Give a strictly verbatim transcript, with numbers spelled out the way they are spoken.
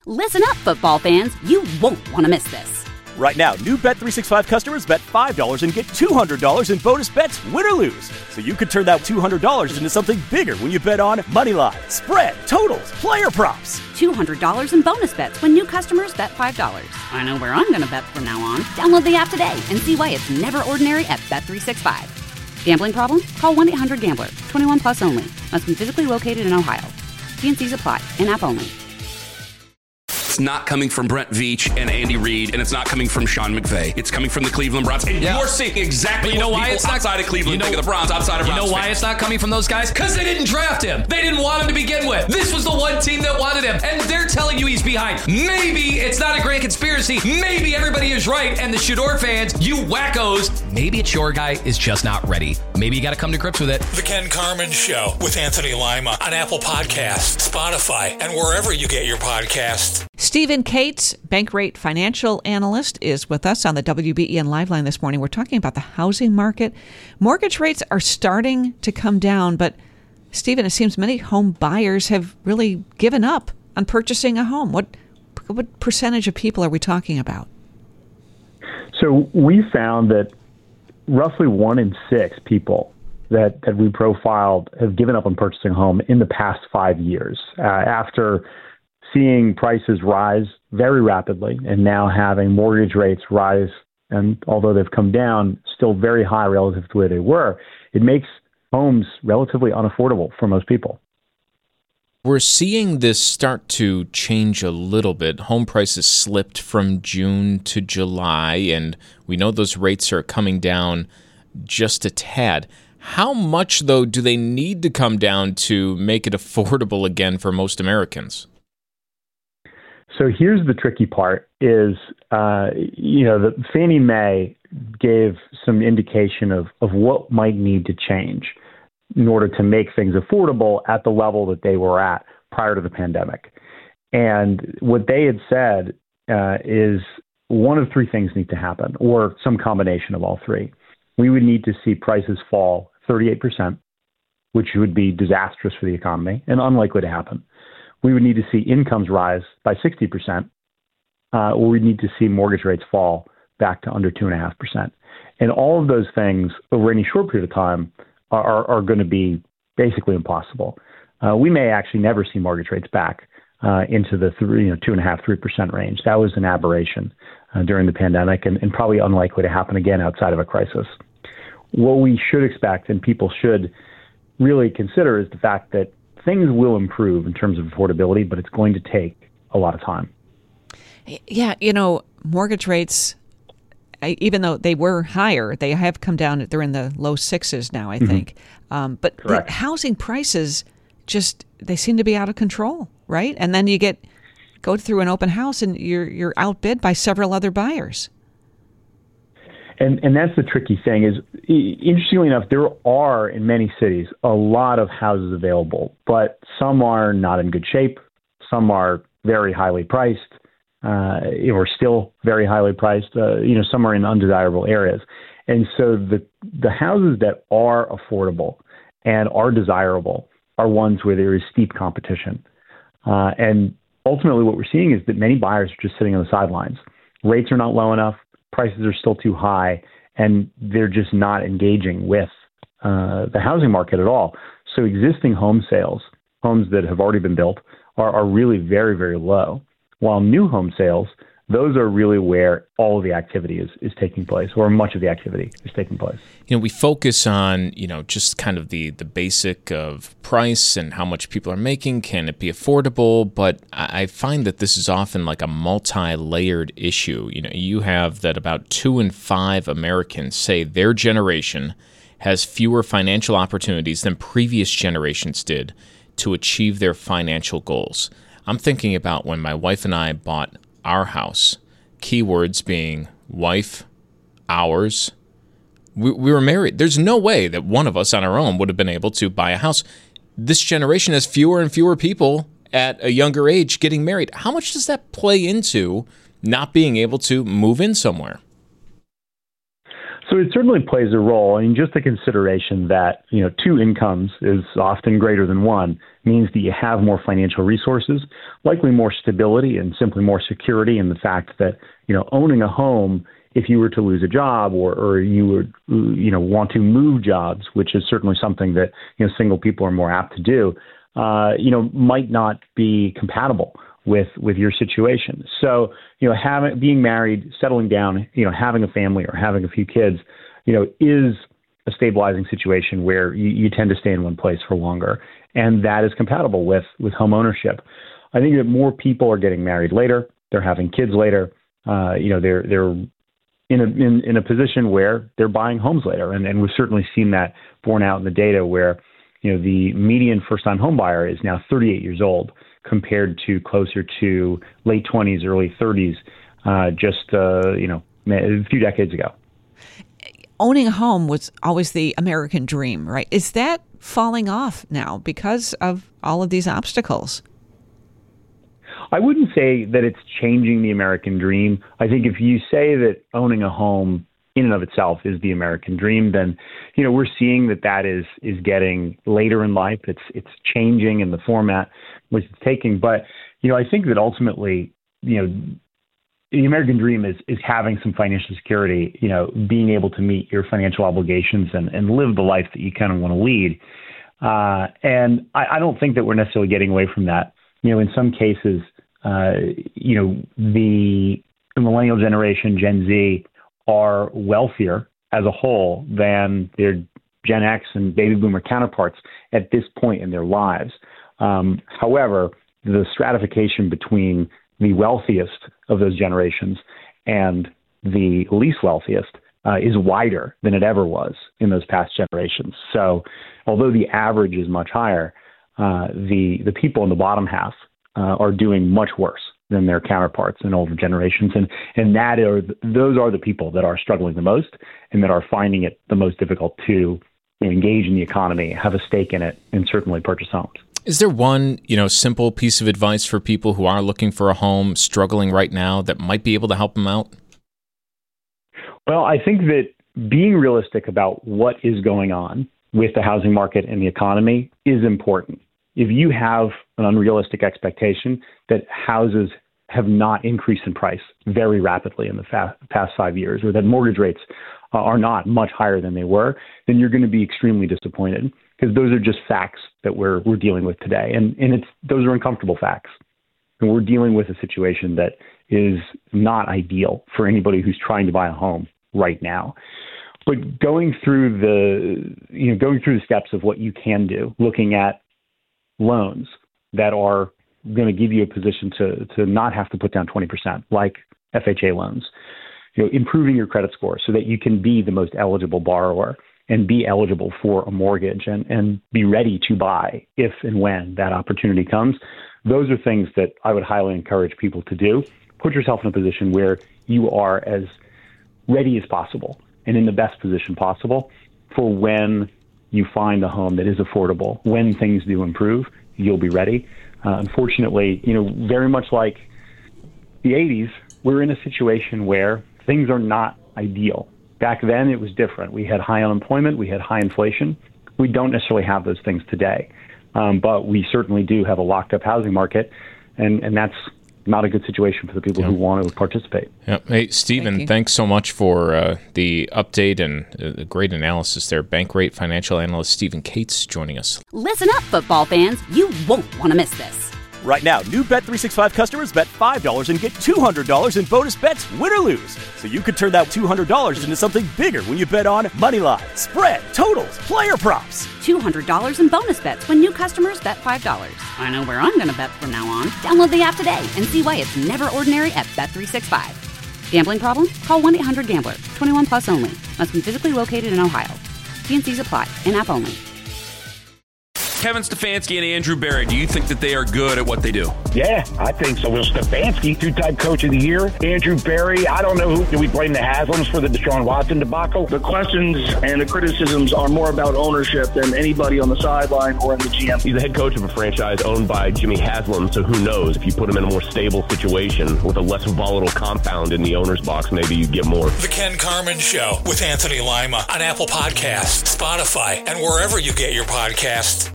Listen up, football fans. You won't want to miss this. Right now, new Bet three sixty-five customers bet five dollars and get two hundred dollars in bonus bets, win or lose. So you could turn that two hundred dollars into something bigger when you bet on money line, spread, totals, player props. two hundred dollars in bonus bets when new customers bet five dollars. I know where I'm going to bet from now on. Download the app today and see why it's never ordinary at Bet three sixty-five. Gambling problem? Call one eight hundred gambler. twenty-one plus only. Must be physically located in Ohio. T and C's apply. In-app only. It's not coming from Brent Veach and Andy Reid, and it's not coming from Sean McVay. It's coming from the Cleveland Browns. And yeah. you're seeing exactly you know what why people it's not, outside of Cleveland you know, think of the Browns, outside of You Browns know why fans. it's not coming from those guys? Because they didn't draft him. They didn't want him to begin with. This was the one team that wanted him, and they're telling you he's behind. Maybe it's not a grand conspiracy. Maybe everybody is right, and the Shador fans, you wackos, maybe it's your guy is just not ready. Maybe you got to come to grips with it. The Ken Carman Show with Anthony Lima on Apple Podcasts, Spotify, and wherever you get your podcasts. Stephen Cates, Bankrate financial analyst, is with us on the W B E N Live Line this morning. We're talking about the housing market. Mortgage rates are starting to come down, but Stephen, it seems many home buyers have really given up on purchasing a home. What what percentage of people are we talking about? So we found that roughly one in six people that, that we profiled have given up on purchasing a home in the past five years uh, after seeing prices rise very rapidly and now having mortgage rates rise, and although they've come down, still very high relative to where they were, it makes homes relatively unaffordable for most people. We're seeing this start to change a little bit. Home prices slipped from June to July, and we know those rates are coming down just a tad. How much, though, do they need to come down to make it affordable again for most Americans? So here's the tricky part is, uh, you know, the Fannie Mae gave some indication of, of what might need to change in order to make things affordable at the level that they were at prior to the pandemic. And what they had said uh, is one of three things need to happen, or some combination of all three. We would need to see prices fall thirty-eight percent, which would be disastrous for the economy and unlikely to happen. We would need to see incomes rise by sixty percent, uh, or we'd need to see mortgage rates fall back to under two point five percent. And all of those things over any short period of time are, are, are going to be basically impossible. Uh, we may actually never see mortgage rates back uh, into the three, you know, two point five, three percent range. That was an aberration uh, during the pandemic and, and probably unlikely to happen again outside of a crisis. What we should expect and people should really consider is the fact that things will improve in terms of affordability, but it's going to take a lot of time. Yeah, you know, mortgage rates, even though they were higher, they have come down. They're in the low sixes now, I mm-hmm. think. Um, but the housing prices just, they seem to be out of control, right? And then you get, go through an open house and you're you're outbid by several other buyers. And and that's the tricky thing is, interestingly enough, there are in many cities a lot of houses available, but some are not in good shape. Some are very highly priced, uh, or still very highly priced. Uh, you know, some are in undesirable areas. And so the the houses that are affordable and are desirable are ones where there is steep competition. Uh, and ultimately what we're seeing is that many buyers are just sitting on the sidelines. Rates are not low enough. Prices are still too high, and they're just not engaging with uh, the housing market at all. So existing home sales, homes that have already been built, are, are really very, very low, while new home sales, those are really where all of the activity is, is taking place, or much of the activity is taking place. You know, we focus on, you know, just kind of the, the basic of price and how much people are making. Can it be affordable? But I find that this is often like a multi-layered issue. You know, you have that about two in five Americans say their generation has fewer financial opportunities than previous generations did to achieve their financial goals. I'm thinking about when my wife and I bought our house, keywords being wife, ours. We, we were married. There's no way that one of us on our own would have been able to buy a house. This generation has fewer and fewer people at a younger age getting married. How much does that play into not being able to move in somewhere? So it certainly plays a role. I mean, just the consideration that, you know, two incomes is often greater than one means that you have more financial resources, likely more stability and simply more security in the fact that, you know, owning a home, if you were to lose a job or, or you would, you know, want to move jobs, which is certainly something that, you know, single people are more apt to do, uh, you know, might not be compatible with with your situation. So, you know, having being married, settling down, you know, having a family or having a few kids, you know, is a stabilizing situation where you, you tend to stay in one place for longer. And that is compatible with with home ownership. I think that more people are getting married later, they're having kids later, uh, you know, they're they're in a in, in a position where they're buying homes later. And, and we've certainly seen that borne out in the data where, you know, the median first-time home buyer is now thirty-eight years old, compared to closer to late twenties, early thirties, uh, just, uh, you know, a few decades ago. Owning a home was always the American dream, right? Is that falling off now because of all of these obstacles? I wouldn't say that it's changing the American dream. I think if you say that owning a home in and of itself is the American dream, then, you know, we're seeing that that is is getting later in life. It's it's changing in the format which it's taking. But, you know, I think that ultimately, you know, the American dream is is having some financial security, you know, being able to meet your financial obligations and, and live the life that you kind of want to lead. Uh, and I, I don't think that we're necessarily getting away from that. You know, in some cases, uh, you know, the, the millennial generation, Gen Z, are wealthier as a whole than their Gen X and baby boomer counterparts at this point in their lives. Um, however, the stratification between the wealthiest of those generations and the least wealthiest uh, is wider than it ever was in those past generations. So although the average is much higher, uh, the, the people in the bottom half uh, are doing much worse than their counterparts in older generations. And, and that are, those are the people that are struggling the most and that are finding it the most difficult to, you know, engage in the economy, have a stake in it, and certainly purchase homes. Is there one, you know, simple piece of advice for people who are looking for a home, struggling right now, that might be able to help them out? Well, I think that being realistic about what is going on with the housing market and the economy is important. If you have an unrealistic expectation that houses have not increased in price very rapidly in the fa- past five years, or that mortgage rates uh, are not much higher than they were, then you're going to be extremely disappointed, because those are just facts that we're we're dealing with today, and and it's those are uncomfortable facts, and we're dealing with a situation that is not ideal for anybody who's trying to buy a home right now. But going through the you know going through the steps of what you can do, looking at loans that are going to give you a position to to not have to put down twenty percent, like F H A loans, you know, improving your credit score so that you can be the most eligible borrower and be eligible for a mortgage and, and be ready to buy if and when that opportunity comes. Those are things that I would highly encourage people to do. Put yourself in a position where you are as ready as possible and in the best position possible for when you find a home that is affordable. When things do improve, you'll be ready. Uh, unfortunately, you know, very much like the eighties, we're in a situation where things are not ideal. Back then, it was different. We had high unemployment. We had high inflation. We don't necessarily have those things today. Um, but we certainly do have a locked-up housing market, and, and that's not a good situation for the people yep. who want to participate. Yep. Hey, Stephen, Thank thanks so much for uh, the update and uh, great analysis there. Bankrate financial analyst Stephen Cates joining us. Listen up, football fans. You won't want to miss this. Right now, new Bet three sixty-five customers bet five dollars and get two hundred dollars in bonus bets, win or lose. So you could turn that two hundred dollars into something bigger when you bet on moneyline, spread, totals, player props. two hundred dollars in bonus bets when new customers bet five dollars. I know where I'm going to bet from now on. Download the app today and see why it's never ordinary at Bet three sixty-five. Gambling problem? Call one eight hundred gambler. twenty-one plus only. Must be physically located in Ohio. T and C's apply. In-app only. Kevin Stefanski and Andrew Berry, do you think that they are good at what they do? Yeah, I think so. Well, Stefanski, two-time coach of the year. Andrew Berry, I don't know who. Do we blame the Haslams for the Deshaun Watson debacle? The questions and the criticisms are more about ownership than anybody on the sideline or in the G M. He's the head coach of a franchise owned by Jimmy Haslam, so who knows? If you put him in a more stable situation with a less volatile compound in the owner's box, maybe you get more. The Ken Carman Show with Anthony Lima on Apple Podcasts, Spotify, and wherever you get your podcasts.